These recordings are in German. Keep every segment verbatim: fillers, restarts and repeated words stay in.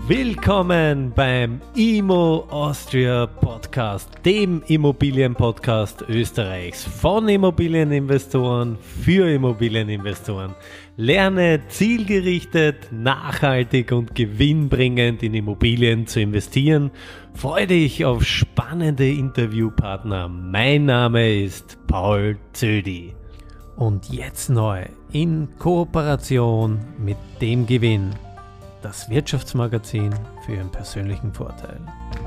Willkommen beim Immo Austria Podcast, dem Immobilienpodcast Österreichs von Immobilieninvestoren für Immobilieninvestoren. Lerne zielgerichtet, nachhaltig und gewinnbringend in Immobilien zu investieren. Freue dich auf spannende Interviewpartner. Mein Name ist Paul Zödi. Und jetzt neu in Kooperation mit dem Gewinn. Das Wirtschaftsmagazin für Ihren persönlichen Vorteil.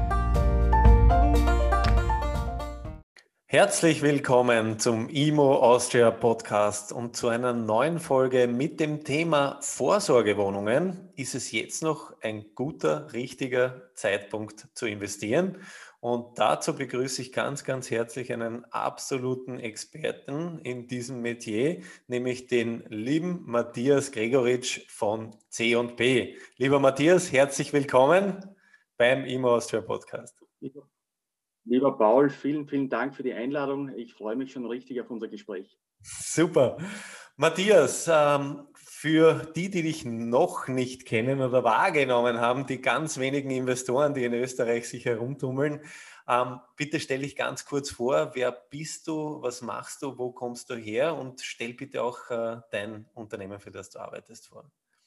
Herzlich willkommen zum Immo Austria Podcast und zu einer neuen Folge mit dem Thema Vorsorgewohnungen. Ist es jetzt noch ein guter, richtiger Zeitpunkt zu investieren? Und dazu begrüße ich ganz, ganz herzlich einen absoluten Experten in diesem Metier, nämlich den lieben Matthias Gregoritsch von C und P. Lieber Matthias, herzlich willkommen beim Immo Austria Podcast. Lieber Paul, vielen, vielen Dank für die Einladung. Ich freue mich schon richtig auf unser Gespräch. Super. Matthias, ähm, für die, die dich noch nicht kennen oder wahrgenommen haben, die ganz wenigen Investoren, die in Österreich sich herumtummeln, ähm, bitte stell dich ganz kurz vor, wer bist du, was machst du, wo kommst du her und stell bitte auch äh, dein Unternehmen, für das du arbeitest, vor.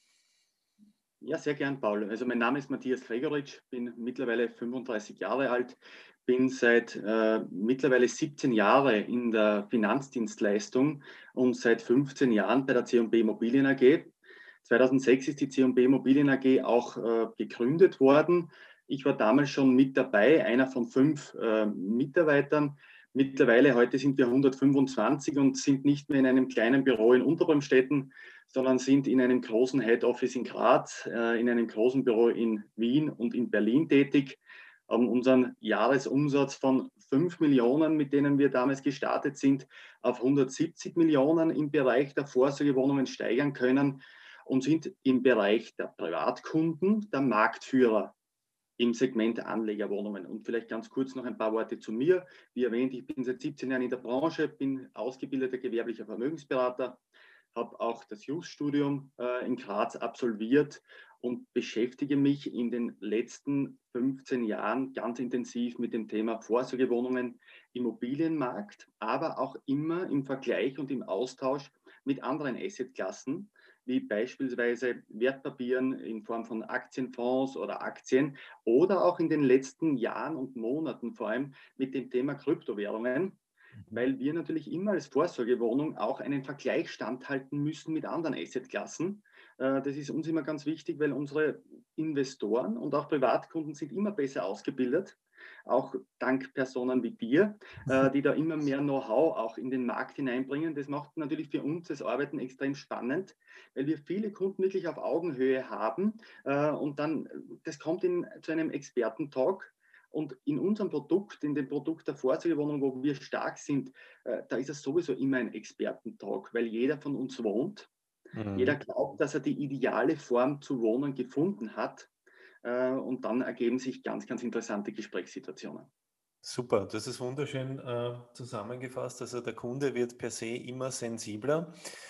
Ja, sehr gern, Paul. Also mein Name ist Matthias Gregoritsch, bin mittlerweile fünfunddreißig Jahre alt, bin seit äh, mittlerweile siebzehn Jahre in der Finanzdienstleistung und seit fünfzehn Jahren bei der C und P Immobilien A G. zweitausendsechs ist die C und P Immobilien A G auch äh, gegründet worden. Ich war damals schon mit dabei, einer von fünf äh, Mitarbeitern. Mittlerweile, heute sind wir hundertfünfundzwanzig und sind nicht mehr in einem kleinen Büro in Unterbremstetten, sondern sind in einem großen Head Office in Graz, äh, in einem großen Büro in Wien und in Berlin tätig, haben unseren Jahresumsatz von fünf Millionen, mit denen wir damals gestartet sind, auf hundertsiebzig Millionen im Bereich der Vorsorgewohnungen steigern können und sind im Bereich der Privatkunden der Marktführer im Segment Anlegerwohnungen. Und vielleicht ganz kurz noch ein paar Worte zu mir. Wie erwähnt, ich bin seit siebzehn Jahren in der Branche, bin ausgebildeter gewerblicher Vermögensberater, habe auch das Jus-Studium äh, in Graz absolviert und beschäftige mich in den letzten fünfzehn Jahren ganz intensiv mit dem Thema Vorsorgewohnungen, Immobilienmarkt, aber auch immer im Vergleich und im Austausch mit anderen Assetklassen, wie beispielsweise Wertpapieren in Form von Aktienfonds oder Aktien oder auch in den letzten Jahren und Monaten vor allem mit dem Thema Kryptowährungen, weil wir natürlich immer als Vorsorgewohnung auch einen Vergleich standhalten müssen mit anderen Assetklassen. Das ist uns immer ganz wichtig, weil unsere Investoren und auch Privatkunden sind immer besser ausgebildet, auch dank Personen wie dir, die da immer mehr Know-how auch in den Markt hineinbringen. Das macht natürlich für uns das Arbeiten extrem spannend, weil wir viele Kunden wirklich auf Augenhöhe haben und dann, das kommt in, zu einem Expertentalk. Und in unserem Produkt, in dem Produkt der Vorsorgewohnung, wo wir stark sind, äh, da ist es sowieso immer ein Expertentalk, weil jeder von uns wohnt. Mhm. Jeder glaubt, dass er die ideale Form zu wohnen gefunden hat. Äh, und dann ergeben sich ganz, ganz interessante Gesprächssituationen. Super, das ist wunderschön äh, zusammengefasst. Also der Kunde wird per se immer sensibler.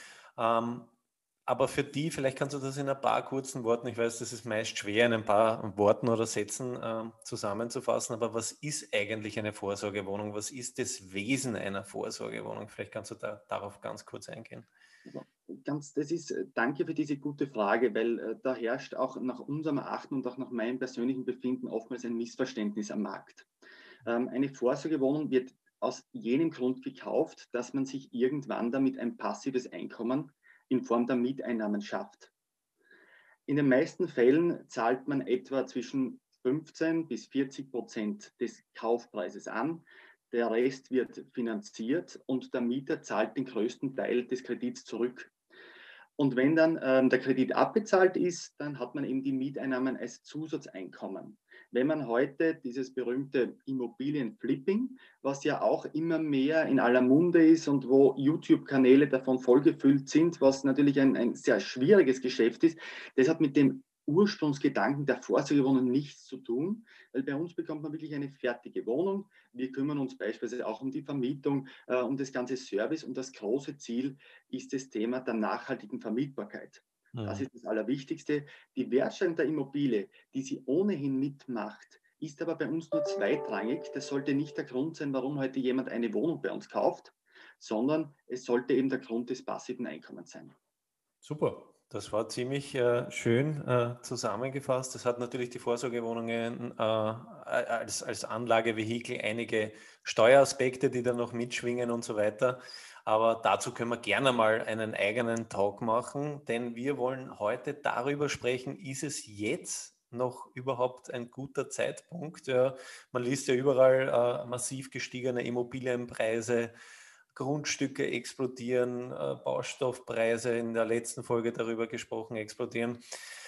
Ähm, Aber für die, vielleicht kannst du das in ein paar kurzen Worten, ich weiß, das ist meist schwer, in ein paar Worten oder Sätzen äh, zusammenzufassen, aber was ist eigentlich eine Vorsorgewohnung? Was ist das Wesen einer Vorsorgewohnung? Vielleicht kannst du da, darauf ganz kurz eingehen. Ganz, das ist, danke für diese gute Frage, weil äh, da herrscht auch nach unserem Erachten und auch nach meinem persönlichen Befinden oftmals ein Missverständnis am Markt. Ähm, eine Vorsorgewohnung wird aus jenem Grund gekauft, dass man sich irgendwann damit ein passives Einkommen in Form der Mieteinnahmen schafft. In den meisten Fällen zahlt man etwa zwischen fünfzehn bis vierzig Prozent des Kaufpreises an. Der Rest wird finanziert und der Mieter zahlt den größten Teil des Kredits zurück. Und wenn dann ähm, der Kredit abbezahlt ist, dann hat man eben die Mieteinnahmen als Zusatzeinkommen. Wenn man heute dieses berühmte Immobilienflipping, was ja auch immer mehr in aller Munde ist und wo YouTube-Kanäle davon vollgefüllt sind, was natürlich ein, ein sehr schwieriges Geschäft ist, das hat mit dem Ursprungsgedanken der Vorsorgewohnung nichts zu tun, weil bei uns bekommt man wirklich eine fertige Wohnung. Wir kümmern uns beispielsweise auch um die Vermietung, äh, um das ganze Service und das große Ziel ist das Thema der nachhaltigen Vermietbarkeit. Das ist das Allerwichtigste. Die Wertsteigerung der Immobilie, die sie ohnehin mitmacht, ist aber bei uns nur zweitrangig. Das sollte nicht der Grund sein, warum heute jemand eine Wohnung bei uns kauft, sondern es sollte eben der Grund des passiven Einkommens sein. Super, das war ziemlich äh, schön äh, zusammengefasst. Das hat natürlich die Vorsorgewohnungen äh, als, als Anlagevehikel einige Steueraspekte, die da noch mitschwingen und so weiter. Aber dazu können wir gerne mal einen eigenen Talk machen, denn wir wollen heute darüber sprechen, ist es jetzt noch überhaupt ein guter Zeitpunkt? Ja, man liest ja überall äh, massiv gestiegene Immobilienpreise, Grundstücke explodieren, äh, Baustoffpreise, in der letzten Folge darüber gesprochen, explodieren.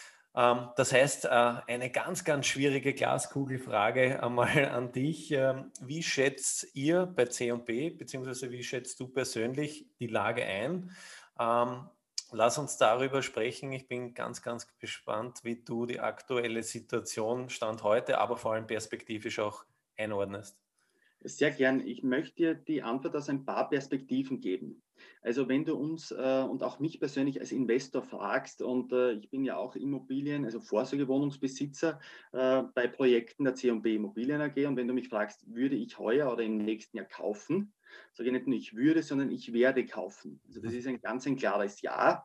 Ähm, das heißt, äh, eine ganz, ganz schwierige Glaskugelfrage einmal an dich. Ähm, wie schätzt ihr bei C und B, beziehungsweise wie schätzt du persönlich die Lage ein? Ähm, lass uns darüber sprechen. Ich bin ganz, ganz gespannt, wie du die aktuelle Situation Stand heute, aber vor allem perspektivisch auch einordnest. Sehr gern. Ich möchte dir die Antwort aus ein paar Perspektiven geben. Also wenn du uns äh, und auch mich persönlich als Investor fragst, und äh, ich bin ja auch Immobilien, also Vorsorgewohnungsbesitzer äh, bei Projekten der C und B Immobilien A G, und wenn du mich fragst, würde ich heuer oder im nächsten Jahr kaufen, sage ich nicht nur ich würde, sondern ich werde kaufen. Also das ist ein ganz ein klares Ja.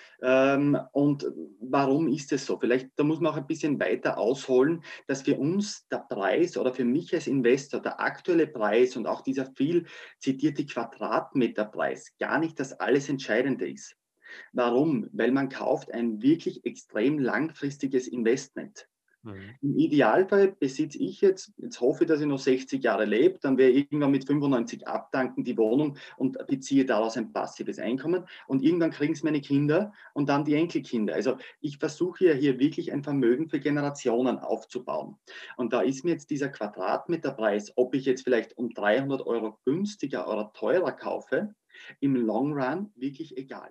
Ähm, und warum ist es so? Vielleicht, da muss man auch ein bisschen weiter ausholen, dass für uns der Preis oder für mich als Investor der aktuelle Preis und auch dieser viel zitierte Quadratmeterpreis gar nicht das alles Entscheidende ist. Warum? Weil man kauft ein wirklich extrem langfristiges Investment. Mhm. Im Idealfall besitze ich jetzt, jetzt hoffe ich, dass ich noch sechzig Jahre lebe, dann werde ich irgendwann mit fünfundneunzig abdanken die Wohnung und beziehe daraus ein passives Einkommen, und irgendwann kriegen es meine Kinder und dann die Enkelkinder. Also ich versuche ja hier wirklich ein Vermögen für Generationen aufzubauen. Und da ist mir jetzt dieser Quadratmeterpreis, ob ich jetzt vielleicht um dreihundert Euro günstiger oder teurer kaufe, im Long Run wirklich egal.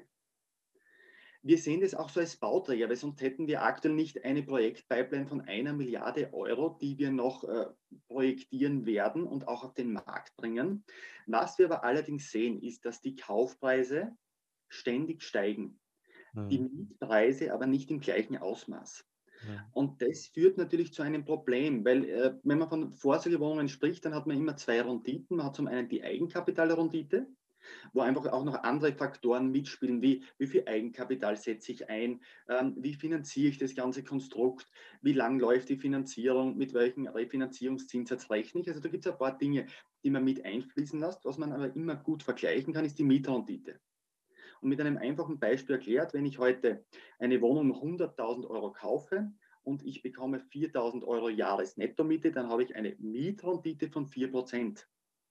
Wir sehen das auch so als Bauträger, weil sonst hätten wir aktuell nicht eine Projektpipeline von einer Milliarde Euro, die wir noch äh, projektieren werden und auch auf den Markt bringen. Was wir aber allerdings sehen, ist, dass die Kaufpreise ständig steigen, die Mhm. Mietpreise aber nicht im gleichen Ausmaß. Mhm. Und das führt natürlich zu einem Problem, weil äh, wenn man von Vorsorgewohnungen spricht, dann hat man immer zwei Renditen. Man hat zum einen die Eigenkapitalrendite, wo einfach auch noch andere Faktoren mitspielen, wie wie viel Eigenkapital setze ich ein, ähm, wie finanziere ich das ganze Konstrukt, wie lang läuft die Finanzierung, mit welchem Refinanzierungszinssatz rechne ich. Also da gibt es ein paar Dinge, die man mit einfließen lässt. Was man aber immer gut vergleichen kann, ist die Mietrendite. Und mit einem einfachen Beispiel erklärt, wenn ich heute eine Wohnung um hunderttausend Euro kaufe und ich bekomme viertausend Euro Jahresnettomiete, dann habe ich eine Mietrendite von vier Prozent.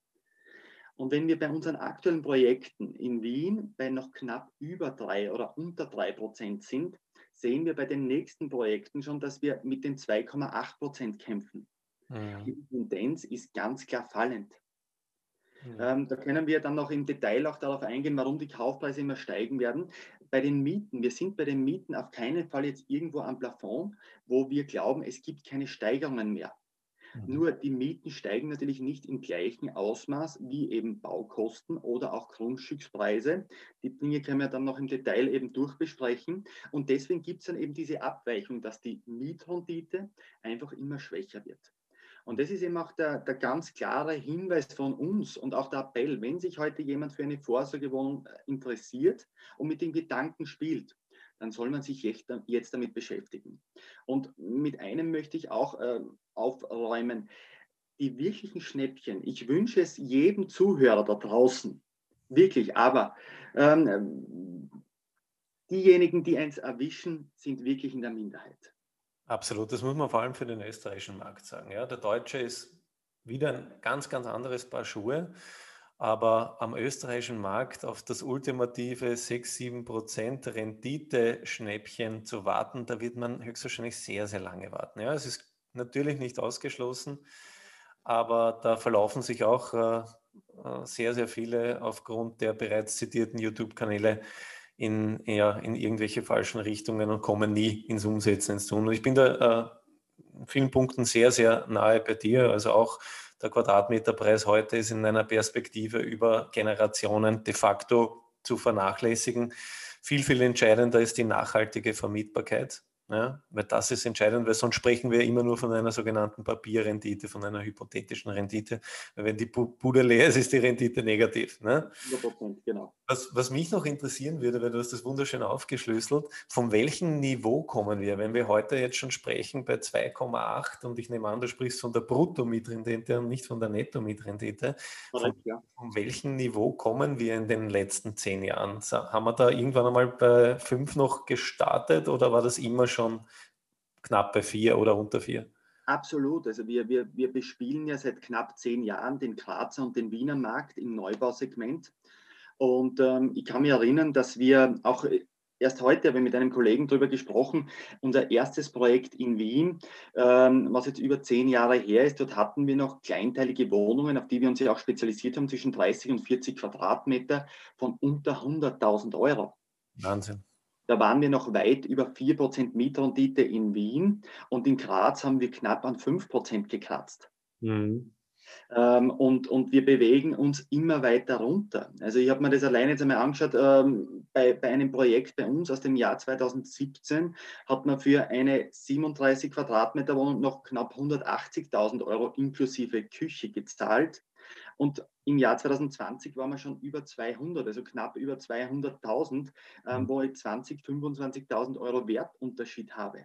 Und wenn wir bei unseren aktuellen Projekten in Wien bei noch knapp über drei oder unter drei Prozent sind, sehen wir bei den nächsten Projekten schon, dass wir mit den zwei Komma acht Prozent kämpfen. Mhm. Die Tendenz ist ganz klar fallend. Mhm. Ähm, da können wir dann noch im Detail auch darauf eingehen, warum die Kaufpreise immer steigen werden. Bei den Mieten, wir sind bei den Mieten auf keinen Fall jetzt irgendwo am Plafond, wo wir glauben, es gibt keine Steigerungen mehr. Mhm. Nur die Mieten steigen natürlich nicht im gleichen Ausmaß wie eben Baukosten oder auch Grundstückspreise. Die Dinge können wir dann noch im Detail eben durchbesprechen. Und deswegen gibt es dann eben diese Abweichung, dass die Mietrendite einfach immer schwächer wird. Und das ist eben auch der, der ganz klare Hinweis von uns und auch der Appell, wenn sich heute jemand für eine Vorsorgewohnung interessiert und mit dem Gedanken spielt, dann soll man sich jetzt damit beschäftigen. Und mit einem möchte ich auch äh, aufräumen. Die wirklichen Schnäppchen, ich wünsche es jedem Zuhörer da draußen, wirklich, aber ähm, diejenigen, die eins erwischen, sind wirklich in der Minderheit. Absolut, das muss man vor allem für den österreichischen Markt sagen. Ja, der deutsche ist wieder ein ganz, ganz anderes Paar Schuhe, aber am österreichischen Markt auf das ultimative sechs, sieben Prozent Rendite-Schnäppchen zu warten, da wird man höchstwahrscheinlich sehr, sehr lange warten. Ja, es ist natürlich nicht ausgeschlossen, aber da verlaufen sich auch äh, äh, sehr, sehr viele aufgrund der bereits zitierten YouTube-Kanäle in, ja, in irgendwelche falschen Richtungen und kommen nie ins Umsetzen, ins Tun. Und ich bin da äh, in vielen Punkten sehr, sehr nahe bei dir. Also auch der Quadratmeterpreis heute ist in einer Perspektive über Generationen de facto zu vernachlässigen. viel, viel entscheidender ist die nachhaltige Vermietbarkeit. Ja, weil das ist entscheidend, weil sonst sprechen wir immer nur von einer sogenannten Papierrendite, von einer hypothetischen Rendite. Weil wenn die Bude leer ist, ist die Rendite negativ. Ne? hundert Prozent, genau. Was, was mich noch interessieren würde, weil du hast das wunderschön aufgeschlüsselt, von welchem Niveau kommen wir, wenn wir heute jetzt schon sprechen bei zwei Komma acht und ich nehme an, du sprichst von der Bruttomietrendite und nicht von der Nettomietrendite. Von, Korrekt, ja. von welchem Niveau kommen wir in den letzten zehn Jahren? Haben wir da irgendwann einmal bei fünf noch gestartet oder war das immer schon knapp bei vier oder unter vier? Absolut. Also wir, wir, wir bespielen ja seit knapp zehn Jahren den Grazer und den Wiener Markt im Neubausegment. Und ähm, ich kann mich erinnern, dass wir auch erst heute, habe ich mit einem Kollegen darüber gesprochen, unser erstes Projekt in Wien, ähm, was jetzt über zehn Jahre her ist, dort hatten wir noch kleinteilige Wohnungen, auf die wir uns ja auch spezialisiert haben, zwischen dreißig und vierzig Quadratmeter von unter hunderttausend Euro. Wahnsinn. Da waren wir noch weit über vier Prozent Mietrendite in Wien und in Graz haben wir knapp an fünf Prozent gekratzt. Mhm. Ähm, und, und wir bewegen uns immer weiter runter. Also ich habe mir das alleine jetzt einmal angeschaut, ähm, bei, bei einem Projekt bei uns aus dem Jahr zweitausendsiebzehn hat man für eine siebenunddreißig Quadratmeter Wohnung noch knapp hundertachtzigtausend Euro inklusive Küche gezahlt. Und im Jahr zweitausendzwanzig waren wir schon über zweihundert, also knapp über zweihunderttausend, ähm, wo ich zwanzigtausend, fünfundzwanzigtausend Euro Wertunterschied habe.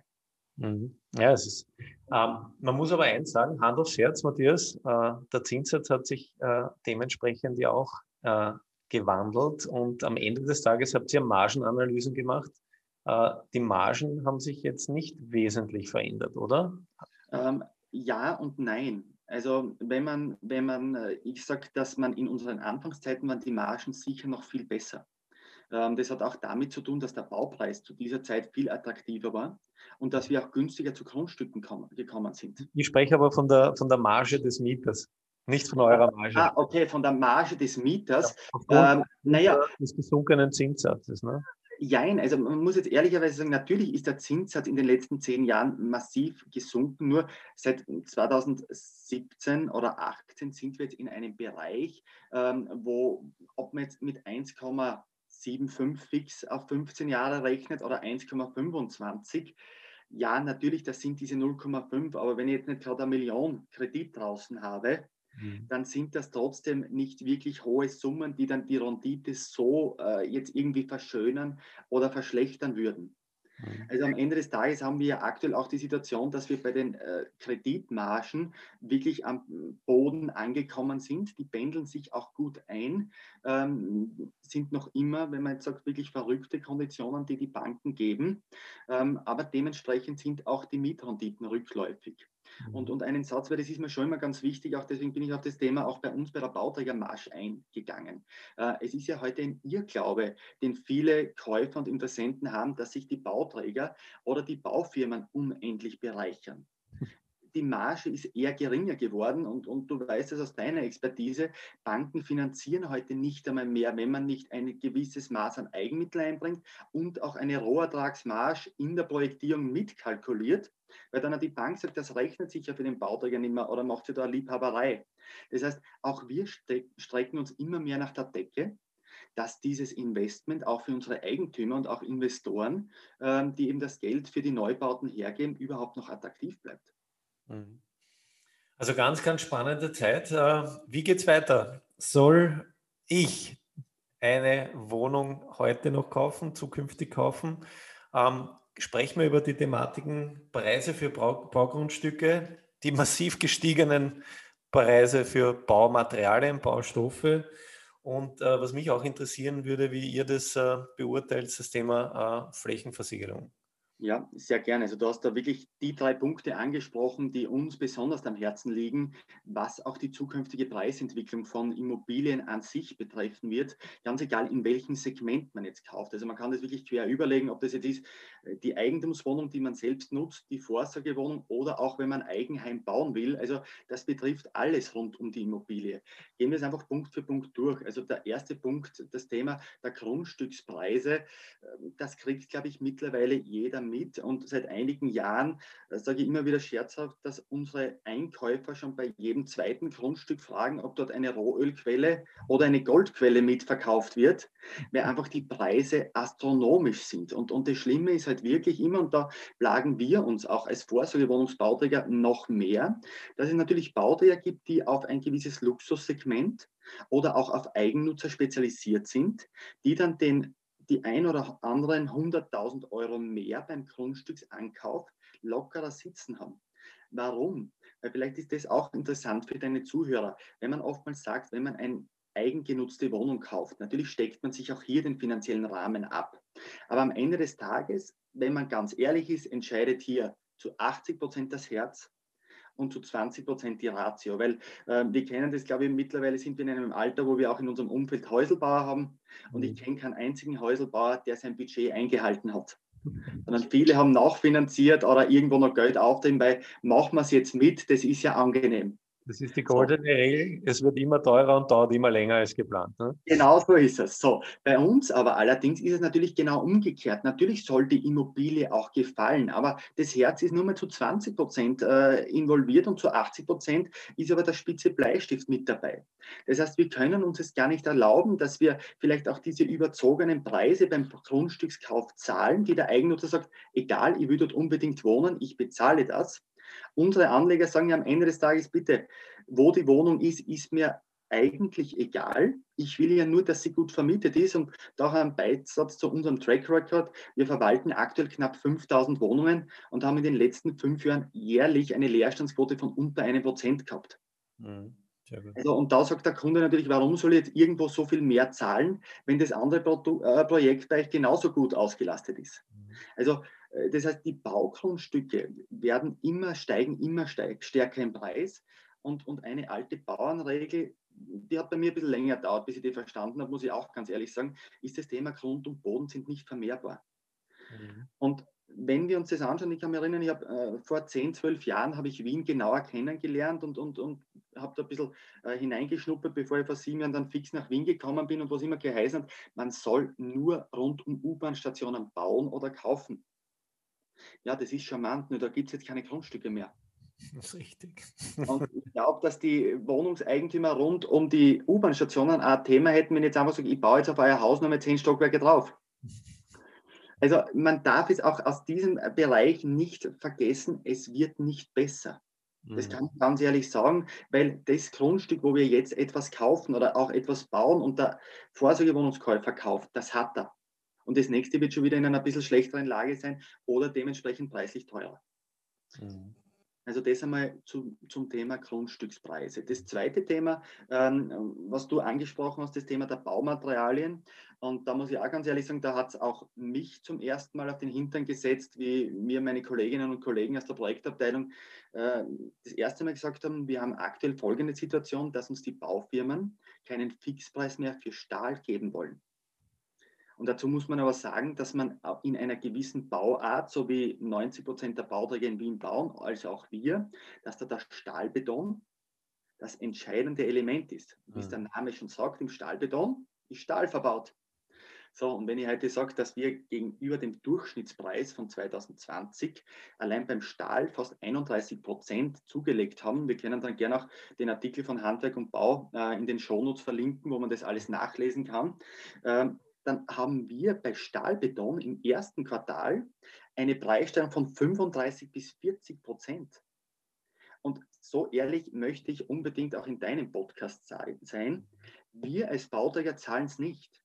Ja, es ist, ähm, man muss aber eins sagen, Hand aufs Herz, Matthias, äh, der Zinssatz hat sich äh, dementsprechend ja auch äh, gewandelt und am Ende des Tages habt ihr Margenanalysen gemacht. Äh, die Margen haben sich jetzt nicht wesentlich verändert, oder? Ähm, ja und nein. Also wenn man, wenn man, ich sage, dass man in unseren Anfangszeiten waren die Margen sicher noch viel besser. Das hat auch damit zu tun, dass der Baupreis zu dieser Zeit viel attraktiver war und dass wir auch günstiger zu Grundstücken gekommen sind. Ich spreche aber von der, von der Marge des Mieters, nicht von eurer Marge. Ah, okay, von der Marge des Mieters. Ja, aufgrund ähm, naja, des gesunkenen Zinssatzes, ne? Jein, also man muss jetzt ehrlicherweise sagen, natürlich ist der Zinssatz in den letzten zehn Jahren massiv gesunken. Nur seit zweitausendsiebzehn oder achtzehn sind wir jetzt in einem Bereich, ähm, wo, ob man jetzt mit eins Komma fünfundsiebzig fix auf fünfzehn Jahre rechnet oder eins Komma fünfundzwanzig, ja, natürlich, das sind diese null Komma fünf, aber wenn ich jetzt nicht gerade eine Million Kredit draußen habe, dann sind das trotzdem nicht wirklich hohe Summen, die dann die Rendite so äh, jetzt irgendwie verschönern oder verschlechtern würden. Also am Ende des Tages haben wir ja aktuell auch die Situation, dass wir bei den äh, Kreditmargen wirklich am Boden angekommen sind. Die pendeln sich auch gut ein, ähm, sind noch immer, wenn man jetzt sagt, wirklich verrückte Konditionen, die die Banken geben. Ähm, aber dementsprechend sind auch die Mietrenditen rückläufig. Und, und einen Satz, weil das ist mir schon immer ganz wichtig, auch deswegen bin ich auf das Thema auch bei uns bei der Bauträgermarsch eingegangen. Äh, es ist ja heute ein Irrglaube, den viele Käufer und Interessenten haben, dass sich die Bauträger oder die Baufirmen unendlich bereichern. Die Marge ist eher geringer geworden und, und du weißt es aus deiner Expertise, Banken finanzieren heute nicht einmal mehr, wenn man nicht ein gewisses Maß an Eigenmittel einbringt und auch eine Rohertragsmarge in der Projektierung mitkalkuliert, weil dann die Bank sagt, das rechnet sich ja für den Bauträger nicht mehr oder macht ja da eine Liebhaberei. Das heißt, auch wir strecken uns immer mehr nach der Decke, dass dieses Investment auch für unsere Eigentümer und auch Investoren, ähm, die eben das Geld für die Neubauten hergeben, überhaupt noch attraktiv bleibt. Also ganz, ganz spannende Zeit. Wie geht es weiter? Soll ich eine Wohnung heute noch kaufen, zukünftig kaufen? Ähm, sprechen wir über die Thematiken Preise für Bau, Baugrundstücke, die massiv gestiegenen Preise für Baumaterialien, Baustoffe und äh, was mich auch interessieren würde, wie ihr das äh, beurteilt, das Thema äh, Flächenversiegelung. Ja, sehr gerne. Also du hast da wirklich die drei Punkte angesprochen, die uns besonders am Herzen liegen, was auch die zukünftige Preisentwicklung von Immobilien an sich betreffen wird. Ganz egal, in welchem Segment man jetzt kauft. Also man kann das wirklich quer überlegen, ob das jetzt ist die Eigentumswohnung, die man selbst nutzt, die Vorsorgewohnung oder auch wenn man Eigenheim bauen will. Also das betrifft alles rund um die Immobilie. Gehen wir es einfach Punkt für Punkt durch. Also der erste Punkt, das Thema der Grundstückspreise, das kriegt, glaube ich, mittlerweile jeder damit und seit einigen Jahren äh, sage ich immer wieder scherzhaft, dass unsere Einkäufer schon bei jedem zweiten Grundstück fragen, ob dort eine Rohölquelle oder eine Goldquelle mitverkauft wird, weil einfach die Preise astronomisch sind. Und, und das Schlimme ist halt wirklich immer, und da plagen wir uns auch als Vorsorgewohnungsbauträger noch mehr, dass es natürlich Bauträger gibt, die auf ein gewisses Luxussegment oder auch auf Eigennutzer spezialisiert sind, die dann den, die ein oder anderen hunderttausend Euro mehr beim Grundstücksankauf lockerer sitzen haben. Warum? Weil vielleicht ist das auch interessant für deine Zuhörer. Wenn man oftmals sagt, wenn man eine eigengenutzte Wohnung kauft, natürlich steckt man sich auch hier den finanziellen Rahmen ab. Aber am Ende des Tages, wenn man ganz ehrlich ist, entscheidet hier zu achtzig Prozent das Herz und zu zwanzig Prozent die Ratio, weil äh, wir kennen das, glaube ich, mittlerweile sind wir in einem Alter, wo wir auch in unserem Umfeld Häuselbauer haben und ich kenne keinen einzigen Häuselbauer, der sein Budget eingehalten hat. Sondern viele haben nachfinanziert oder irgendwo noch Geld aufdrehen, weil machen wir es jetzt mit, das ist ja angenehm. Das ist die goldene so. Regel, es wird immer teurer und dauert immer länger als geplant. Ne? Genau so ist es. So, bei uns aber allerdings ist es natürlich genau umgekehrt. Natürlich soll die Immobilie auch gefallen, aber das Herz ist nur mal zu zwanzig Prozent äh, involviert und zu achtzig Prozent ist aber der spitze Bleistift mit dabei. Das heißt, wir können uns es gar nicht erlauben, dass wir vielleicht auch diese überzogenen Preise beim Grundstückskauf zahlen, die der Eigennutzer sagt, egal, ich will dort unbedingt wohnen, ich bezahle das. Unsere Anleger sagen ja am Ende des Tages, bitte, wo die Wohnung ist, ist mir eigentlich egal. Ich will ja nur, dass sie gut vermietet ist und daher ein Beisatz zu unserem Track Record. Wir verwalten aktuell knapp fünftausend Wohnungen und haben in den letzten fünf Jahren jährlich eine Leerstandsquote von unter einem Prozent gehabt. Mhm. Also, und da sagt der Kunde natürlich, warum soll ich jetzt irgendwo so viel mehr zahlen, wenn das andere Pro äh, Projekt bei euch genauso gut ausgelastet ist. Also das heißt, die Baugrundstücke werden immer steigen, immer steig, stärker im Preis. Und, und eine alte Bauernregel, die hat bei mir ein bisschen länger gedauert, bis ich die verstanden habe, muss ich auch ganz ehrlich sagen, ist das Thema Grund und Boden sind nicht vermehrbar. Mhm. Und wenn wir uns das anschauen, ich kann mich erinnern, ich habe äh, vor zehn, zwölf Jahren habe ich Wien genauer kennengelernt und, und, und habe da ein bisschen äh, hineingeschnuppert, bevor ich vor sieben Jahren dann fix nach Wien gekommen bin und was immer geheißen hat, man soll nur rund um U-Bahn-Stationen bauen oder kaufen. Ja, das ist charmant, nur da gibt es jetzt keine Grundstücke mehr. Das ist richtig. Und ich glaube, dass die Wohnungseigentümer rund um die U-Bahn-Stationen ein Thema hätten, wenn ich jetzt einfach sage, ich baue jetzt auf euer Haus noch mal zehn Stockwerke drauf. Also man darf es auch aus diesem Bereich nicht vergessen, es wird nicht besser. Das kann ich ganz ehrlich sagen, weil das Grundstück, wo wir jetzt etwas kaufen oder auch etwas bauen und der Vorsorgewohnungskäufer kauft, das hat er. Und das nächste wird schon wieder in einer ein bisschen schlechteren Lage sein oder dementsprechend preislich teurer. Mhm. Also das einmal zu, zum Thema Grundstückspreise. Das zweite Thema, ähm, was du angesprochen hast, das Thema der Baumaterialien. Und da muss ich auch ganz ehrlich sagen, da hat es auch mich zum ersten Mal auf den Hintern gesetzt, wie mir meine Kolleginnen und Kollegen aus der Projektabteilung äh, das erste Mal gesagt haben, wir haben aktuell folgende Situation, dass uns die Baufirmen keinen Fixpreis mehr für Stahl geben wollen. Und dazu muss man aber sagen, dass man in einer gewissen Bauart, so wie neunzig Prozent der Bauträger in Wien bauen, also auch wir, dass da der Stahlbeton das entscheidende Element ist. Wie es der Name schon sagt, im Stahlbeton ist Stahl verbaut. So, und wenn ich heute sage, dass wir gegenüber dem Durchschnittspreis von zwanzig zwanzig allein beim Stahl fast einunddreißig Prozent zugelegt haben, wir können dann gerne auch den Artikel von Handwerk und Bau äh, in den Shownotes verlinken, wo man das alles nachlesen kann, ähm, dann haben wir bei Stahlbeton im ersten Quartal eine Preissteigerung von fünfunddreißig bis vierzig Prozent. Und so ehrlich möchte ich unbedingt auch in deinem Podcast sein. Wir als Bauträger zahlen es nicht.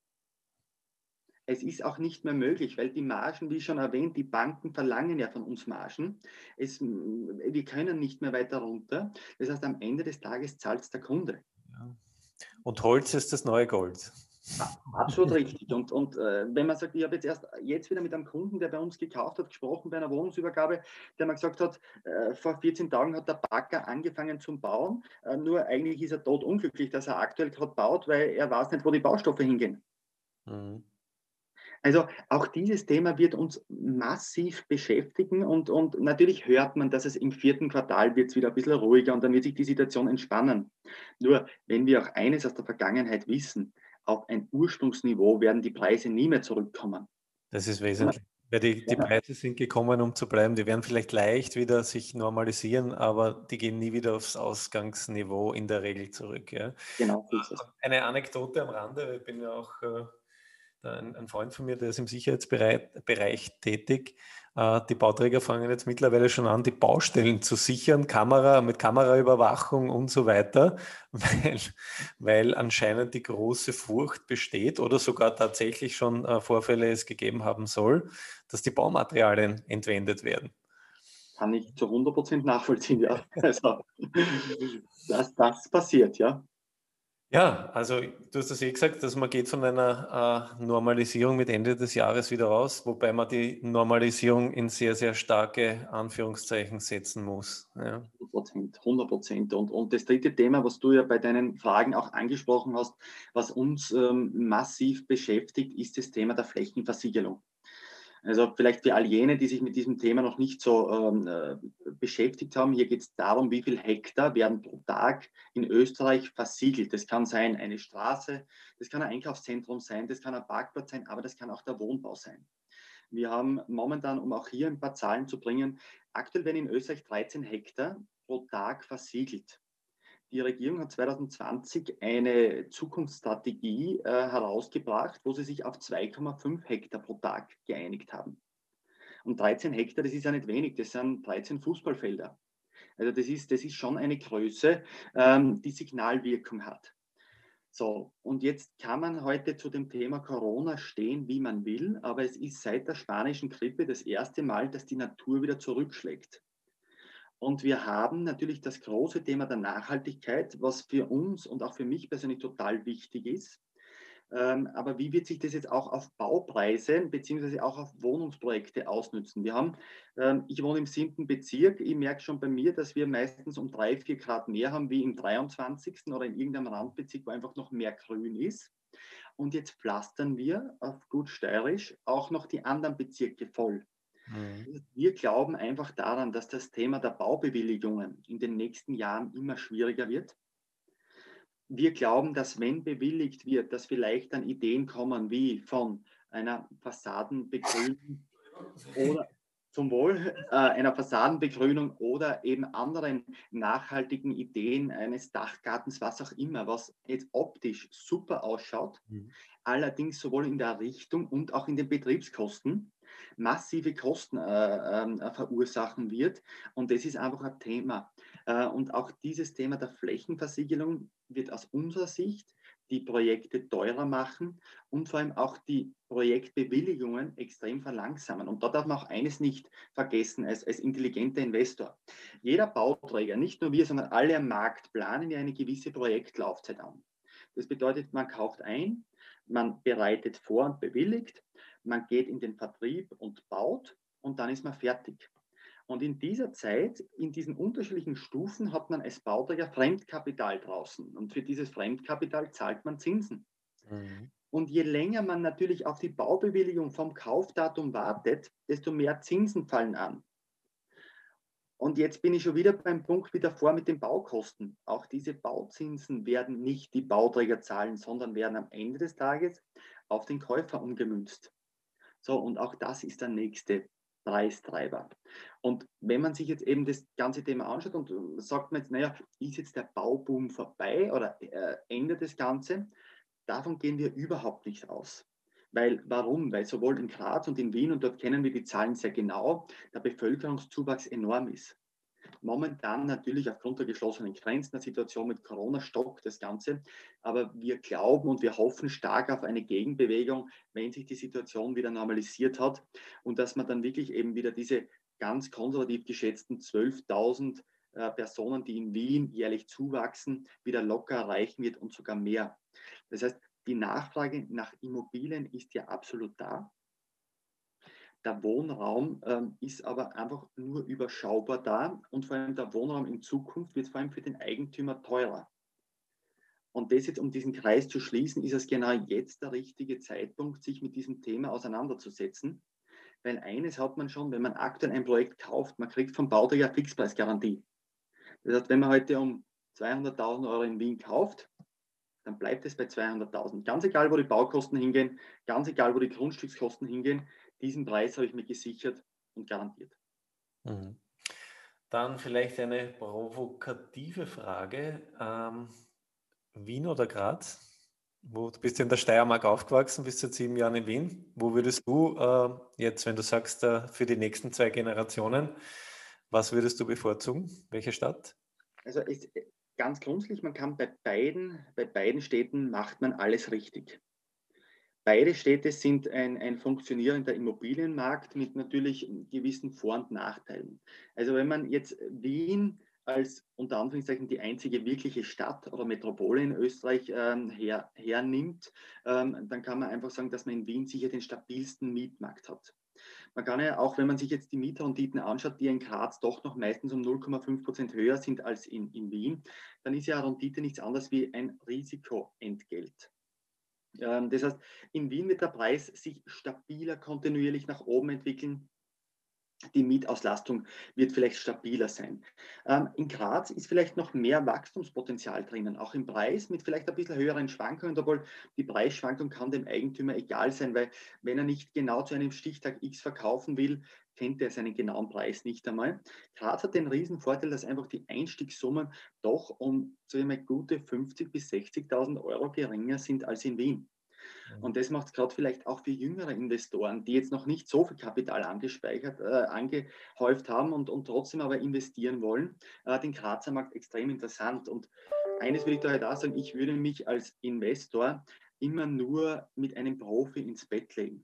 Es ist auch nicht mehr möglich, weil die Margen, wie schon erwähnt, die Banken verlangen ja von uns Margen. Es, wir können nicht mehr weiter runter. Das heißt, am Ende des Tages zahlt es der Kunde. Ja. Und Holz ist das neue Gold. Absolut richtig. Und, und äh, wenn man sagt, ich habe jetzt erst jetzt wieder mit einem Kunden, der bei uns gekauft hat, gesprochen bei einer Wohnungsübergabe, der mir gesagt hat, äh, vor vierzehn Tagen hat der Bagger angefangen zum Bauen, äh, nur eigentlich ist er tot unglücklich, dass er aktuell gerade baut, weil er weiß nicht, wo die Baustoffe hingehen. Mhm. Also auch dieses Thema wird uns massiv beschäftigen und, und natürlich hört man, dass es im vierten Quartal wird es wieder ein bisschen ruhiger und dann wird sich die Situation entspannen. Nur, wenn wir auch eines aus der Vergangenheit wissen, auf ein Ursprungsniveau werden die Preise nie mehr zurückkommen. Das ist wesentlich. Ja, die, die Preise sind gekommen, um zu bleiben. Die werden vielleicht leicht wieder sich normalisieren, aber die gehen nie wieder aufs Ausgangsniveau in der Regel zurück. Ja. Genau, so ist es. Eine Anekdote am Rande, ich bin ja auch äh, ein, ein Freund von mir, der ist im Sicherheitsbereich Bereich tätig. Äh, die Bauträger fangen jetzt mittlerweile schon an, die Baustellen zu sichern, Kamera, mit Kameraüberwachung und so weiter, weil, weil anscheinend die große Furcht besteht oder sogar tatsächlich schon äh, Vorfälle es gegeben haben soll, dass die Baumaterialien entwendet werden. Kann ich zu hundert Prozent nachvollziehen, ja. Also, dass das passiert, ja. Ja, also du hast das eh gesagt, dass man geht von einer äh, Normalisierung mit Ende des Jahres wieder raus, wobei man die Normalisierung in sehr, sehr starke Anführungszeichen setzen muss. Ja. hundert Prozent, hundert Prozent. Und, und das dritte Thema, was du ja bei deinen Fragen auch angesprochen hast, was uns ähm, massiv beschäftigt, ist das Thema der Flächenversiegelung. Also vielleicht für all jene, die sich mit diesem Thema noch nicht so ähm, äh, beschäftigt haben, hier geht es darum, wie viel Hektar werden pro Tag in Österreich versiegelt. Das kann sein eine Straße, das kann ein Einkaufszentrum sein, das kann ein Parkplatz sein, aber das kann auch der Wohnbau sein. Wir haben momentan, um auch hier ein paar Zahlen zu bringen, aktuell werden in Österreich dreizehn Hektar pro Tag versiegelt. Die Regierung hat zwanzig zwanzig eine Zukunftsstrategie äh, herausgebracht, wo sie sich auf zwei Komma fünf Hektar pro Tag geeinigt haben. Und dreizehn Hektar, das ist ja nicht wenig, das sind dreizehn Fußballfelder. Also das ist, das ist schon eine Größe, ähm, die Signalwirkung hat. So, und jetzt kann man heute zu dem Thema Corona stehen, wie man will, aber es ist seit der spanischen Grippe das erste Mal, dass die Natur wieder zurückschlägt. Und wir haben natürlich das große Thema der Nachhaltigkeit, was für uns und auch für mich persönlich total wichtig ist. Ähm, aber wie wird sich das jetzt auch auf Baupreise beziehungsweise auch auf Wohnungsprojekte ausnützen? Wir haben, ähm, ich wohne im siebten Bezirk, ich merke schon bei mir, dass wir meistens um drei, vier Grad mehr haben wie im dreiundzwanzigsten oder in irgendeinem Randbezirk, wo einfach noch mehr grün ist. Und jetzt pflastern wir auf gut steirisch auch noch die anderen Bezirke voll. Mhm. Wir glauben einfach daran, dass das Thema der Baubewilligungen in den nächsten Jahren immer schwieriger wird. Wir glauben, dass wenn bewilligt wird, dass vielleicht dann Ideen kommen wie von einer Fassadenbegrünung oder zum Wohl äh, einer Fassadenbegrünung oder eben anderen nachhaltigen Ideen eines Dachgartens, was auch immer, was jetzt optisch super ausschaut, Mhm. allerdings sowohl in der Errichtung und auch in den Betriebskosten massive Kosten äh, äh, verursachen wird. Und das ist einfach ein Thema. Äh, und auch dieses Thema der Flächenversiegelung wird aus unserer Sicht die Projekte teurer machen und vor allem auch die Projektbewilligungen extrem verlangsamen. Und da darf man auch eines nicht vergessen als, als intelligenter Investor. Jeder Bauträger, nicht nur wir, sondern alle am Markt planen ja eine gewisse Projektlaufzeit an. Das bedeutet, man kauft ein, man bereitet vor und bewilligt, man geht in den Vertrieb und baut und dann ist man fertig. Und in dieser Zeit, in diesen unterschiedlichen Stufen, hat man als Bauträger Fremdkapital draußen. Und für dieses Fremdkapital zahlt man Zinsen. Mhm. Und je länger man natürlich auf die Baubewilligung vom Kaufdatum wartet, desto mehr Zinsen fallen an. Und jetzt bin ich schon wieder beim Punkt wie davor mit den Baukosten. Auch diese Bauzinsen werden nicht die Bauträger zahlen, sondern werden am Ende des Tages auf den Käufer umgemünzt. So, und auch das ist der nächste Preistreiber. Und wenn man sich jetzt eben das ganze Thema anschaut und sagt man jetzt, naja, ist jetzt der Bauboom vorbei oder äh, endet das Ganze? Davon gehen wir überhaupt nicht aus. Weil, warum? Weil sowohl in Graz und in Wien, und dort kennen wir die Zahlen sehr genau, der Bevölkerungszuwachs enorm ist. Momentan natürlich aufgrund der geschlossenen Grenzen, der Situation mit Corona stockt das Ganze. Aber wir glauben und wir hoffen stark auf eine Gegenbewegung, wenn sich die Situation wieder normalisiert hat und dass man dann wirklich eben wieder diese ganz konservativ geschätzten zwölftausend äh, Personen, die in Wien jährlich zuwachsen, wieder locker erreichen wird und sogar mehr. Das heißt, die Nachfrage nach Immobilien ist ja absolut da. Der Wohnraum ähm, ist aber einfach nur überschaubar da und vor allem der Wohnraum in Zukunft wird vor allem für den Eigentümer teurer. Und das jetzt, um diesen Kreis zu schließen, ist es genau jetzt der richtige Zeitpunkt, sich mit diesem Thema auseinanderzusetzen. Weil eines hat man schon, wenn man aktuell ein Projekt kauft, man kriegt vom Bauträger Fixpreisgarantie. Das heißt, wenn man heute um zweihunderttausend Euro in Wien kauft, dann bleibt es bei zweihunderttausend. Ganz egal, wo die Baukosten hingehen, ganz egal, wo die Grundstückskosten hingehen, diesen Preis habe ich mir gesichert und garantiert. Mhm. Dann vielleicht eine provokative Frage. Ähm, Wien oder Graz? Wo, du bist ja in der Steiermark aufgewachsen, bist seit sieben Jahren in Wien. Wo würdest du äh, jetzt, wenn du sagst, äh, für die nächsten zwei Generationen, was würdest du bevorzugen? Welche Stadt? Also ist ganz grundsätzlich, man kann bei beiden, bei beiden Städten macht man alles richtig. Beide Städte sind ein, ein funktionierender Immobilienmarkt mit natürlich gewissen Vor- und Nachteilen. Also wenn man jetzt Wien als unter Anführungszeichen die einzige wirkliche Stadt oder Metropole in Österreich ähm, her, hernimmt, ähm, dann kann man einfach sagen, dass man in Wien sicher den stabilsten Mietmarkt hat. Man kann ja auch, wenn man sich jetzt die Mietrenditen anschaut, die in Graz doch noch meistens um null Komma fünf Prozent höher sind als in, in Wien, dann ist ja eine Rendite nichts anderes wie ein Risikoentgelt. Ähm, das heißt, in Wien wird der Preis sich stabiler kontinuierlich nach oben entwickeln. Die Mietauslastung wird vielleicht stabiler sein. Ähm, in Graz ist vielleicht noch mehr Wachstumspotenzial drinnen, auch im Preis mit vielleicht ein bisschen höheren Schwankungen, obwohl die Preisschwankung kann dem Eigentümer egal sein, weil wenn er nicht genau zu einem Stichtag X verkaufen will, kennt er seinen genauen Preis nicht einmal. Graz hat den riesen Vorteil, dass einfach die Einstiegssummen doch um so eine gute fünfzigtausend bis sechzigtausend Euro geringer sind als in Wien. Und das macht es gerade vielleicht auch für jüngere Investoren, die jetzt noch nicht so viel Kapital angespeichert, äh, angehäuft haben und, und trotzdem aber investieren wollen, äh, den Grazer Markt extrem interessant. Und eines will ich da halt auch sagen, ich würde mich als Investor immer nur mit einem Profi ins Bett legen.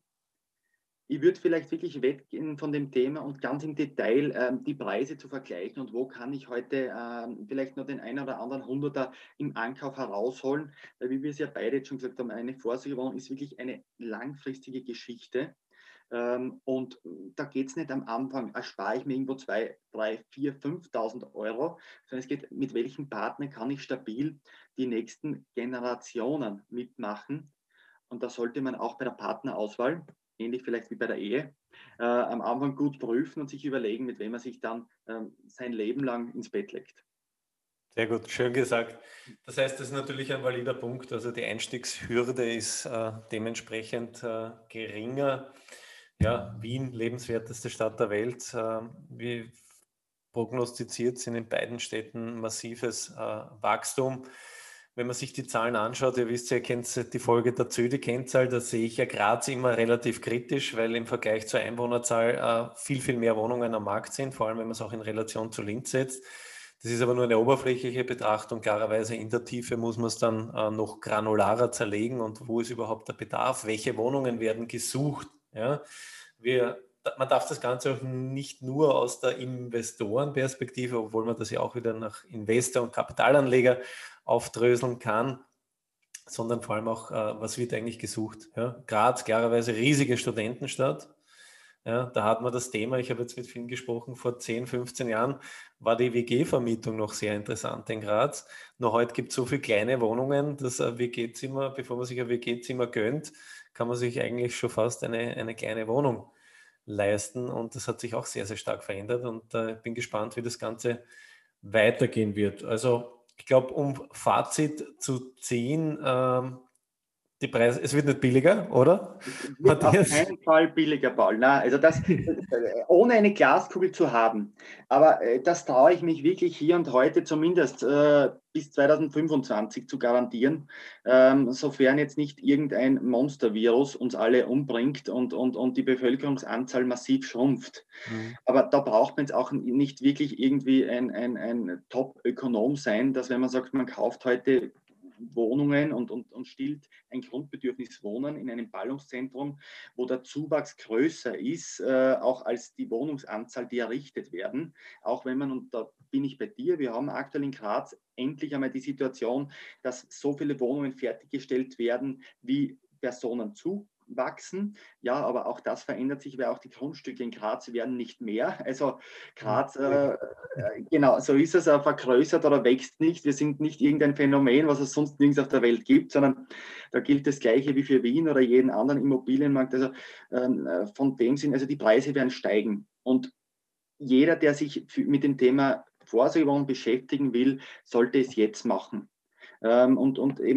Ich würde vielleicht wirklich weggehen von dem Thema und ganz im Detail ähm, die Preise zu vergleichen und wo kann ich heute ähm, vielleicht noch den einen oder anderen Hunderter im Ankauf herausholen, weil wie wir es ja beide jetzt schon gesagt haben, eine Vorsorgewohnung ist wirklich eine langfristige Geschichte. Ähm, und da geht es nicht am Anfang, erspare ich mir irgendwo zwei, drei, vier, fünftausend Euro, sondern es geht, mit welchem Partner kann ich stabil die nächsten Generationen mitmachen. Und da sollte man auch bei der Partnerauswahl, ähnlich vielleicht wie bei der Ehe, äh, am Anfang gut prüfen und sich überlegen, mit wem man sich dann ähm, sein Leben lang ins Bett legt. Sehr gut, schön gesagt. Das heißt, das ist natürlich ein valider Punkt. Also die Einstiegshürde ist äh, dementsprechend äh, geringer. Ja, Wien, lebenswerteste Stadt der Welt. Äh, wie prognostiziert sind in beiden Städten massives äh, Wachstum. Wenn man sich die Zahlen anschaut, ihr wisst ja, ihr kennt die Folge dazu, die Kennzahl, da sehe ich ja Graz immer relativ kritisch, weil im Vergleich zur Einwohnerzahl äh, viel, viel mehr Wohnungen am Markt sind, vor allem wenn man es auch in Relation zu Linz setzt. Das ist aber nur eine oberflächliche Betrachtung. Klarerweise in der Tiefe muss man es dann äh, noch granularer zerlegen und wo ist überhaupt der Bedarf? Welche Wohnungen werden gesucht? Ja? Wir, man darf das Ganze auch nicht nur aus der Investorenperspektive, obwohl man das ja auch wieder nach Investor und Kapitalanleger aufdröseln kann, sondern vor allem auch, äh, was wird eigentlich gesucht? Ja? Graz, klarerweise riesige Studentenstadt. Ja, da hat man das Thema, ich habe jetzt mit vielen gesprochen, vor zehn, fünfzehn Jahren war die W G-Vermietung noch sehr interessant in Graz. Nur heute gibt es so viele kleine Wohnungen, dass ein W G-Zimmer, bevor man sich ein W G-Zimmer gönnt, kann man sich eigentlich schon fast eine, eine kleine Wohnung leisten. Und das hat sich auch sehr, sehr stark verändert. Und äh, ich bin gespannt, wie das Ganze weitergehen wird. Also ich glaube, um Fazit zu ziehen, ähm, die Preise, es wird nicht billiger, oder? Es wird auf Matthias? keinen Fall billiger, Paul. Na, also das, äh, ohne eine Glaskugel zu haben. Aber äh, das traue ich mich wirklich hier und heute zumindest äh, bis zwanzig fünfundzwanzig zu garantieren, ähm, sofern jetzt nicht irgendein Monstervirus uns alle umbringt und, und, und die Bevölkerungsanzahl massiv schrumpft. Mhm. Aber da braucht man jetzt auch nicht wirklich irgendwie ein, ein, ein Top-Ökonom sein, dass wenn man sagt, man kauft heute Wohnungen und, und, und stillt ein Grundbedürfnis Wohnen in einem Ballungszentrum, wo der Zuwachs größer ist, äh, auch als die Wohnungsanzahl, die errichtet werden. Auch wenn man, und da bin ich bei dir, wir haben aktuell in Graz endlich einmal die Situation, dass so viele Wohnungen fertiggestellt werden, wie Personen zu wachsen. Ja, aber auch das verändert sich, weil auch die Grundstücke in Graz werden nicht mehr. Also Graz, äh, genau, so ist es, er vergrößert oder wächst nicht. Wir sind nicht irgendein Phänomen, was es sonst nirgends auf der Welt gibt, sondern da gilt das Gleiche wie für Wien oder jeden anderen Immobilienmarkt. Also ähm, von dem Sinn, also die Preise werden steigen. Und jeder, der sich mit dem Thema Vorsorgewohnung beschäftigen will, sollte es jetzt machen. Ähm, und, und eben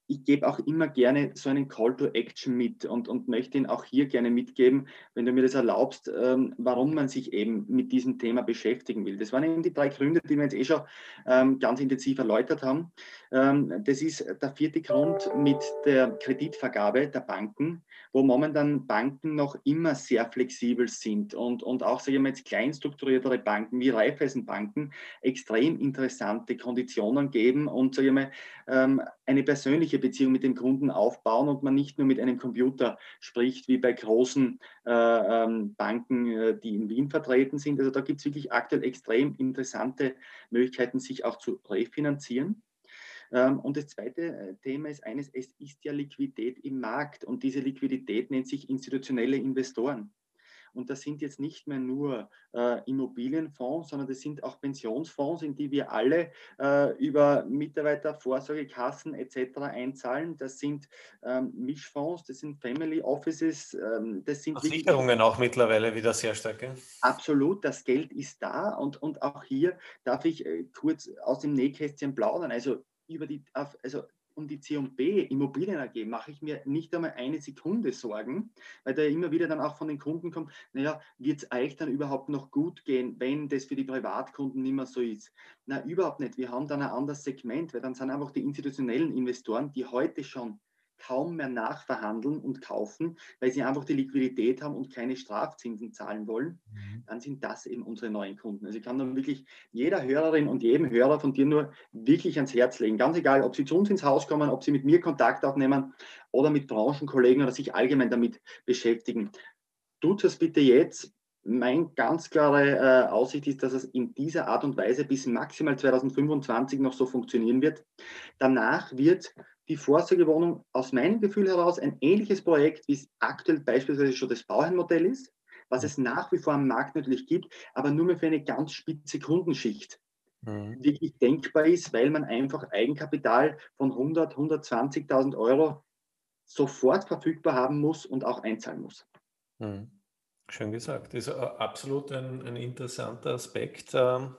ich gebe auch immer gerne so einen Call to Action mit und, und möchte ihn auch hier gerne mitgeben, wenn du mir das erlaubst, ähm, warum man sich eben mit diesem Thema beschäftigen will. Das waren eben die drei Gründe, die wir jetzt eh schon ähm, ganz intensiv erläutert haben. Ähm, das ist der vierte Grund mit der Kreditvergabe der Banken, wo momentan Banken noch immer sehr flexibel sind und, und auch, sagen wir jetzt, kleinstrukturiertere Banken wie Raiffeisenbanken extrem interessante Konditionen geben und, sagen wir, ähm, eine persönliche Beziehung mit dem Kunden aufbauen und man nicht nur mit einem Computer spricht, wie bei großen äh, ähm, Banken, äh, die in Wien vertreten sind. Also da gibt es wirklich aktuell extrem interessante Möglichkeiten, sich auch zu refinanzieren. Ähm, und das zweite äh, Thema ist eines, es ist ja Liquidität im Markt und diese Liquidität nennt sich institutionelle Investoren. Und das sind jetzt nicht mehr nur äh, Immobilienfonds, sondern das sind auch Pensionsfonds, in die wir alle äh, über Mitarbeitervorsorgekassen et cetera einzahlen. Das sind ähm, Mischfonds, das sind Family Offices, ähm, das sind wirklich Versicherungen auch mittlerweile wieder sehr stark. Gell? absolut, das Geld ist da und, und auch hier darf ich äh, kurz aus dem Nähkästchen plaudern. Also über die, also um die C und B Immobilien A G mache ich mir nicht einmal eine Sekunde Sorgen, weil da immer wieder dann auch von den Kunden kommt, naja, wird es euch dann überhaupt noch gut gehen, wenn das für die Privatkunden nicht mehr so ist? Na, überhaupt nicht. Wir haben dann ein anderes Segment, weil dann sind einfach die institutionellen Investoren, die heute schon kaum mehr nachverhandeln und kaufen, weil sie einfach die Liquidität haben und keine Strafzinsen zahlen wollen, dann sind das eben unsere neuen Kunden. Also ich kann dann wirklich jeder Hörerin und jedem Hörer von dir nur wirklich ans Herz legen. Ganz egal, ob sie zu uns ins Haus kommen, ob sie mit mir Kontakt aufnehmen oder mit Branchenkollegen oder sich allgemein damit beschäftigen. Tut das bitte jetzt. Meine ganz klare äh, Aussicht ist, dass es in dieser Art und Weise bis maximal zwanzig fünfundzwanzig noch so funktionieren wird. Danach wird die Vorsorgewohnung aus meinem Gefühl heraus ein ähnliches Projekt, wie es aktuell beispielsweise schon das Bauherrenmodell ist, was es nach wie vor am Markt natürlich gibt, aber nur mehr für eine ganz spitze Kundenschicht Mhm. wirklich denkbar ist, weil man einfach Eigenkapital von hundert, hundertzwanzigtausend Euro sofort verfügbar haben muss und auch einzahlen muss. Mhm. Schön gesagt. Das ist absolut ein, ein interessanter Aspekt. Ähm,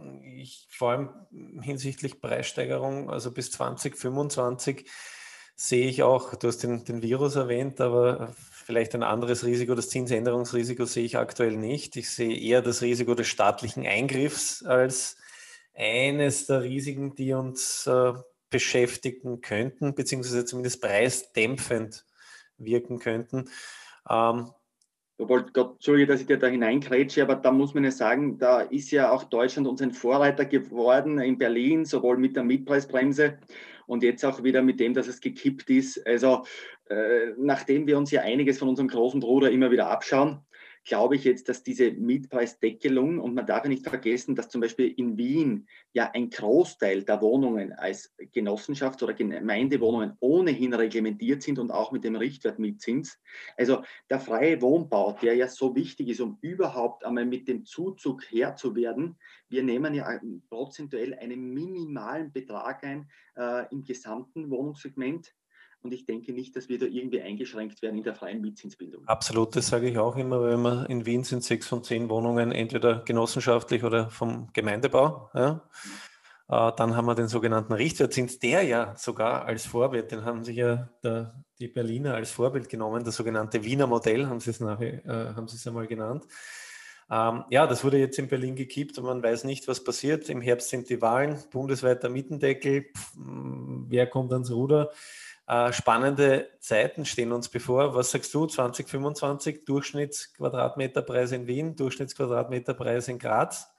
Ich, vor allem hinsichtlich Preissteigerung, also bis zwanzig fünfundzwanzig sehe ich auch, du hast den, den Virus erwähnt, aber vielleicht ein anderes Risiko, das Zinsänderungsrisiko sehe ich aktuell nicht. Ich sehe eher das Risiko des staatlichen Eingriffs als eines der Risiken, die uns äh, beschäftigen könnten, beziehungsweise zumindest preisdämpfend wirken könnten. Ähm, Gott, Entschuldige, dass ich dir da hineingrätsche, aber da muss man ja sagen, da ist ja auch Deutschland uns ein Vorreiter geworden in Berlin, sowohl mit der Mietpreisbremse und jetzt auch wieder mit dem, dass es gekippt ist. Also äh, nachdem wir uns ja einiges von unserem großen Bruder immer wieder abschauen, glaube ich jetzt, dass diese Mietpreisdeckelung, und man darf ja nicht vergessen, dass zum Beispiel in Wien ja ein Großteil der Wohnungen als Genossenschafts- oder Gemeindewohnungen ohnehin reglementiert sind und auch mit dem Richtwertmietzins. Also der freie Wohnbau, der ja so wichtig ist, um überhaupt einmal mit dem Zuzug Herr zu werden, wir nehmen ja prozentuell einen minimalen Betrag ein äh, im gesamten Wohnungssegment. Und ich denke nicht, dass wir da irgendwie eingeschränkt werden in der freien Mietzinsbildung. Absolut, das sage ich auch immer, weil wir in Wien sind sechs von zehn Wohnungen entweder genossenschaftlich oder vom Gemeindebau. Ja. Äh, dann haben wir den sogenannten Richtwertzins, der ja sogar als Vorbild, den haben sich ja der, die Berliner als Vorbild genommen, das sogenannte Wiener Modell, haben sie es, nachher, äh, haben sie es einmal genannt. Ähm, ja, das wurde jetzt in Berlin gekippt und man weiß nicht, was passiert. Im Herbst sind die Wahlen, bundesweiter Mietendeckel, pff, wer kommt ans Ruder? Äh, spannende Zeiten stehen uns bevor. Was sagst du, zwanzig fünfundzwanzig, Durchschnittsquadratmeterpreis in Wien, Durchschnittsquadratmeterpreis in Graz?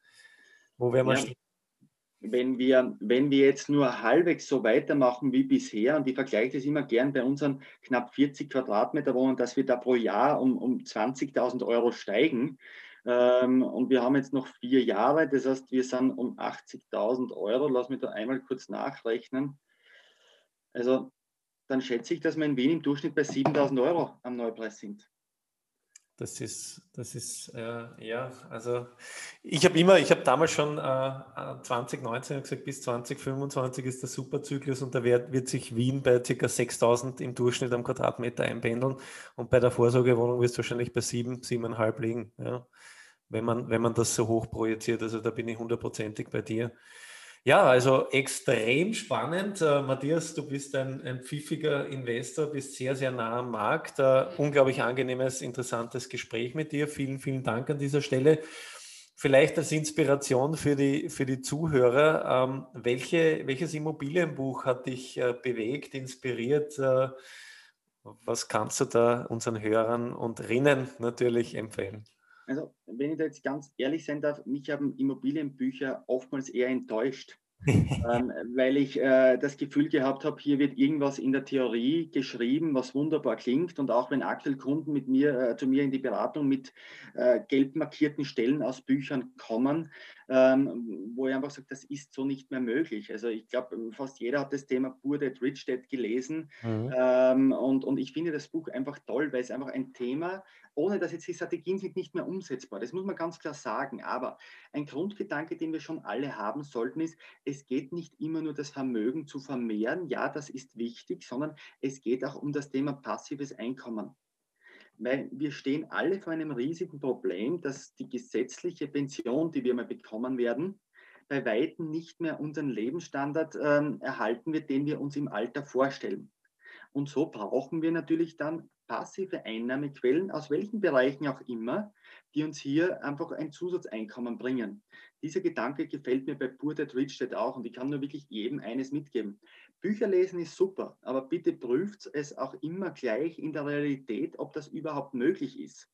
Wo werden wir Ja, stehen? wenn wir, wenn wir jetzt nur halbwegs so weitermachen wie bisher, und ich vergleiche das immer gern bei unseren knapp vierzig Quadratmeter Wohnungen, dass wir da pro Jahr um, um zwanzigtausend Euro steigen. Ähm, und wir haben jetzt noch vier Jahre, das heißt, wir sind um achtzigtausend Euro. Lass mich da einmal kurz nachrechnen. Also dann schätze ich, dass wir in Wien im Durchschnitt bei siebentausend Euro am Neupreis sind. Das ist, das ist äh, ja, also ich habe immer, ich habe damals schon äh, zwanzig neunzehn gesagt, bis zwanzig fünfundzwanzig ist der Superzyklus und da wird, wird sich Wien bei ca. sechstausend im Durchschnitt am Quadratmeter einpendeln und bei der Vorsorgewohnung wird es wahrscheinlich bei sieben, siebeneinhalb liegen, ja, wenn man, wenn man das so hoch projiziert. Also da bin ich hundertprozentig bei dir. Ja, also extrem spannend. Äh, Matthias, du bist ein, ein pfiffiger Investor, bist sehr, sehr nah am Markt. Äh, unglaublich angenehmes, interessantes Gespräch mit dir. Vielen, vielen Dank an dieser Stelle. Vielleicht als Inspiration für die, für die Zuhörer, ähm, welche, welches Immobilienbuch hat dich äh, bewegt, inspiriert? Äh, was kannst du da unseren Hörern und Rinnen natürlich empfehlen? Also, wenn ich da jetzt ganz ehrlich sein darf, mich haben Immobilienbücher oftmals eher enttäuscht. Ähm, weil ich äh, das Gefühl gehabt habe, hier wird irgendwas in der Theorie geschrieben, was wunderbar klingt. Und auch wenn aktuell Kunden mit mir, äh, zu mir in die Beratung mit äh, gelb markierten Stellen aus Büchern kommen, ähm, wo ich einfach sage, das ist so nicht mehr möglich. Also ich glaube, fast jeder hat das Thema Poor Dad, Rich Dad gelesen. Mhm. Ähm, und, und ich finde das Buch einfach toll, weil es einfach ein Thema, ohne dass jetzt die Strategien sind nicht mehr umsetzbar. Das muss man ganz klar sagen. Aber ein Grundgedanke, den wir schon alle haben sollten, ist, es geht nicht immer nur das Vermögen zu vermehren, ja, das ist wichtig, sondern es geht auch um das Thema passives Einkommen. Weil wir stehen alle vor einem riesigen Problem, dass die gesetzliche Pension, die wir mal bekommen werden, bei weitem nicht mehr unseren Lebensstandard ähm, erhalten wird, den wir uns im Alter vorstellen. Und so brauchen wir natürlich dann passive Einnahmequellen, aus welchen Bereichen auch immer, die uns hier einfach ein Zusatzeinkommen bringen. Dieser Gedanke gefällt mir bei Poor Dad, Rich Dad auch und ich kann nur wirklich jedem eines mitgeben. Bücher lesen ist super, aber bitte prüft es auch immer gleich in der Realität, ob das überhaupt möglich ist.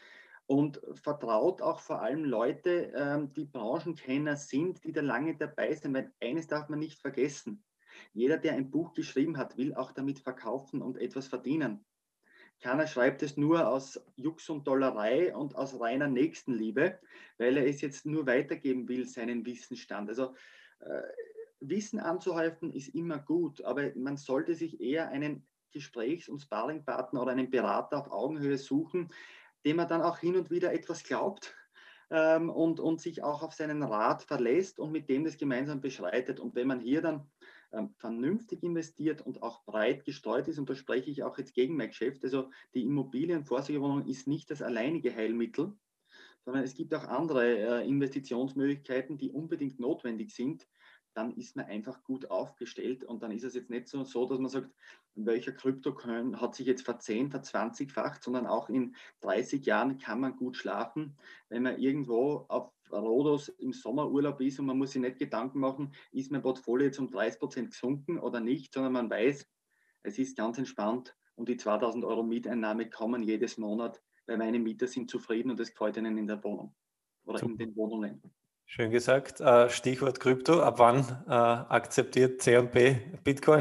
Und vertraut auch vor allem Leute, ähm, die Branchenkenner sind, die da lange dabei sind, weil eines darf man nicht vergessen. Jeder, der ein Buch geschrieben hat, will auch damit verkaufen und etwas verdienen. Keiner schreibt es nur aus Jux und Dollerei und aus reiner Nächstenliebe, weil er es jetzt nur weitergeben will, seinen Wissensstand. Also äh, Wissen anzuhäufen ist immer gut, aber man sollte sich eher einen Gesprächs- und Sparringpartner oder einen Berater auf Augenhöhe suchen, dem man dann auch hin und wieder etwas glaubt ähm, und, und sich auch auf seinen Rat verlässt und mit dem das gemeinsam beschreitet. Und wenn man hier dann ähm, vernünftig investiert und auch breit gestreut ist, und da spreche ich auch jetzt gegen mein Geschäft, also die Immobilienvorsorgewohnung ist nicht das alleinige Heilmittel, sondern es gibt auch andere äh, Investitionsmöglichkeiten, die unbedingt notwendig sind, dann ist man einfach gut aufgestellt und dann ist es jetzt nicht so, so dass man sagt, welcher Kryptocoin hat sich jetzt verzehn, verzwanzigfacht, sondern auch in dreißig Jahren kann man gut schlafen, wenn man irgendwo auf Rhodos im Sommerurlaub ist und man muss sich nicht Gedanken machen, ist mein Portfolio jetzt um dreißig Prozent gesunken oder nicht, sondern man weiß, es ist ganz entspannt und die zweitausend Euro Mieteinnahme kommen jedes Monat, weil meine Mieter sind zufrieden und es gefällt ihnen in der Wohnung oder in Super. den Wohnungen. Schön gesagt. Äh, Stichwort Krypto. Ab wann äh, akzeptiert C und P Bitcoin?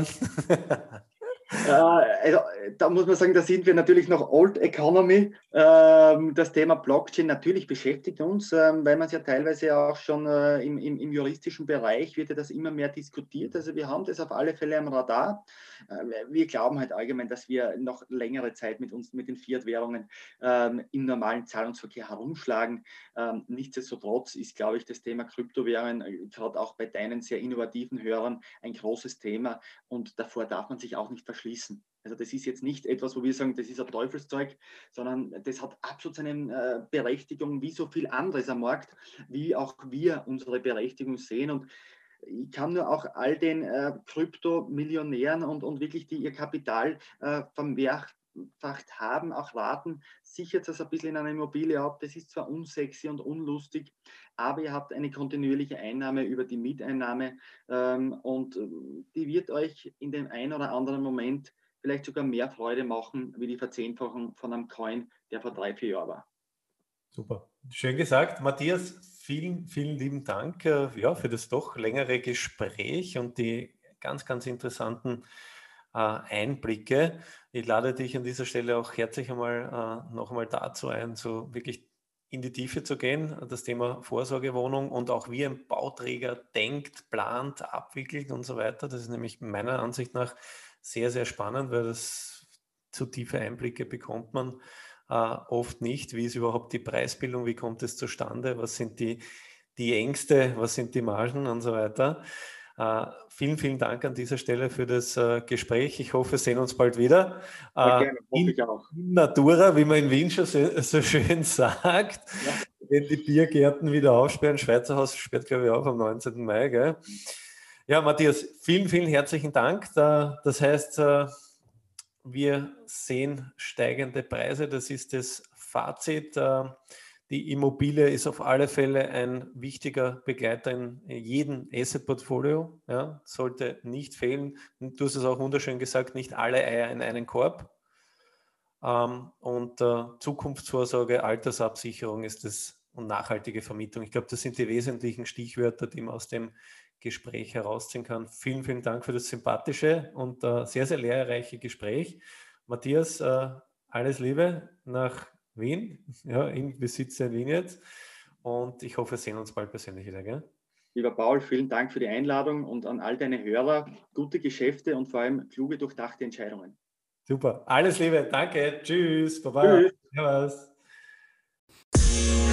Äh, also, da muss man sagen, da sind wir natürlich noch Old Economy. Ähm, das Thema Blockchain natürlich beschäftigt uns, ähm, weil man es ja teilweise auch schon äh, im, im, im juristischen Bereich wird ja das immer mehr diskutiert. Also wir haben das auf alle Fälle am Radar. Äh, wir glauben halt allgemein, dass wir noch längere Zeit mit uns, mit den Fiat-Währungen ähm, im normalen Zahlungsverkehr herumschlagen. Ähm, nichtsdestotrotz ist, glaube ich, das Thema Kryptowährungen, äh, gerade auch bei deinen sehr innovativen Hörern, ein großes Thema und davor darf man sich auch nicht verschließen. Also das ist jetzt nicht etwas, wo wir sagen, das ist ein Teufelszeug, sondern das hat absolut seine äh, Berechtigung wie so viel anderes am Markt, wie auch wir unsere Berechtigung sehen. Und ich kann nur auch all den äh, Krypto-Millionären und, und wirklich, die ihr Kapital äh, vermehrfacht haben, auch raten, sichert das ein bisschen in einer Immobilie ab. Das ist zwar unsexy und unlustig, aber ihr habt eine kontinuierliche Einnahme über die Mieteinnahme ähm, und äh, die wird euch in dem einen oder anderen Moment vielleicht sogar mehr Freude machen, wie die Verzehnfachung von einem Coin, der vor drei, vier Jahren war. Super. Schön gesagt. Matthias, vielen, vielen lieben Dank äh, ja, für das doch längere Gespräch und die ganz, ganz interessanten äh, Einblicke. Ich lade dich an dieser Stelle auch herzlich einmal äh, noch einmal dazu ein, so wirklich in die Tiefe zu gehen, das Thema Vorsorgewohnung und auch wie ein Bauträger denkt, plant, abwickelt und so weiter. Das ist nämlich meiner Ansicht nach sehr, sehr spannend, weil das zu tiefe Einblicke bekommt man äh, oft nicht. Wie ist überhaupt die Preisbildung? Wie kommt es zustande? Was sind die, die Ängste? Was sind die Margen und so weiter? Uh, vielen, vielen Dank an dieser Stelle für das uh, Gespräch. Ich hoffe, wir sehen uns bald wieder. Ja, Uh, gerne, hoffe in, ich auch. in Natura, wie man in Wien schon so, so schön sagt. Ja. wenn die Biergärten wieder aufsperren. Schweizer Haus sperrt, glaube ich, auf am neunzehnten Mai. Gell? Ja, Matthias, vielen, vielen herzlichen Dank. Das heißt, wir sehen steigende Preise. Das ist das Fazit. Die Immobilie ist auf alle Fälle ein wichtiger Begleiter in jedem Asset-Portfolio. Ja, sollte nicht fehlen. Du hast es auch wunderschön gesagt, nicht alle Eier in einen Korb. Und Zukunftsvorsorge, Altersabsicherung ist das und nachhaltige Vermietung. Ich glaube, das sind die wesentlichen Stichwörter, die man aus dem Gespräch herausziehen kann. Vielen, vielen Dank für das sympathische und sehr, sehr lehrreiche Gespräch. Matthias, alles Liebe nach Wien. Ja, wir sitzen in Wien jetzt und ich hoffe, wir sehen uns bald persönlich wieder. Gell? Lieber Paul, vielen Dank für die Einladung und an all deine Hörer gute Geschäfte und vor allem kluge, durchdachte Entscheidungen. Super, alles Liebe, danke, tschüss, baba. Tschüss. Servus.